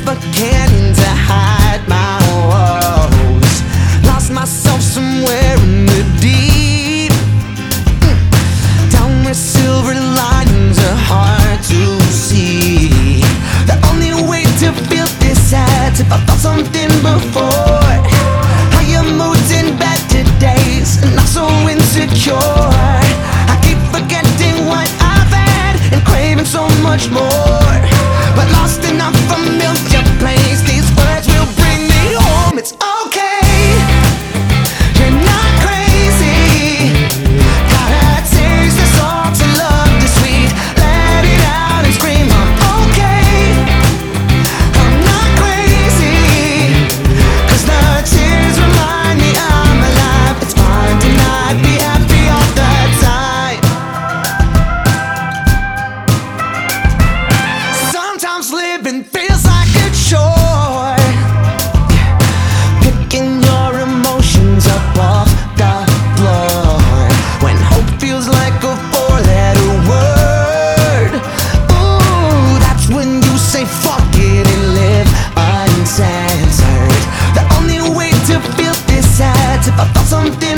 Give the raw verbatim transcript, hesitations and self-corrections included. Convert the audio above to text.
suffocating to hide my woes. Lost myself somewhere in the deep, down where silver linings are hard to see. The only way to feel this sad, if I felt something before. Higher moods in better days, and not so insecure. I keep forgetting what I've had and craving so much more. But lost in a familiar place, these words will bring me home. It's okay, you're not crazy. Gotta taste the salt to love the sweet. Let it out and scream, I'm okay. I'm not crazy, cause the tears remind me I'm alive. It's fine to not be happy all the time. Sometimes living feels like a chore, picking your emotions up off the floor. When hope feels like a four-letter word, ooh, that's when you say fuck it and live uncensored. The only way to feel this sad, if I felt something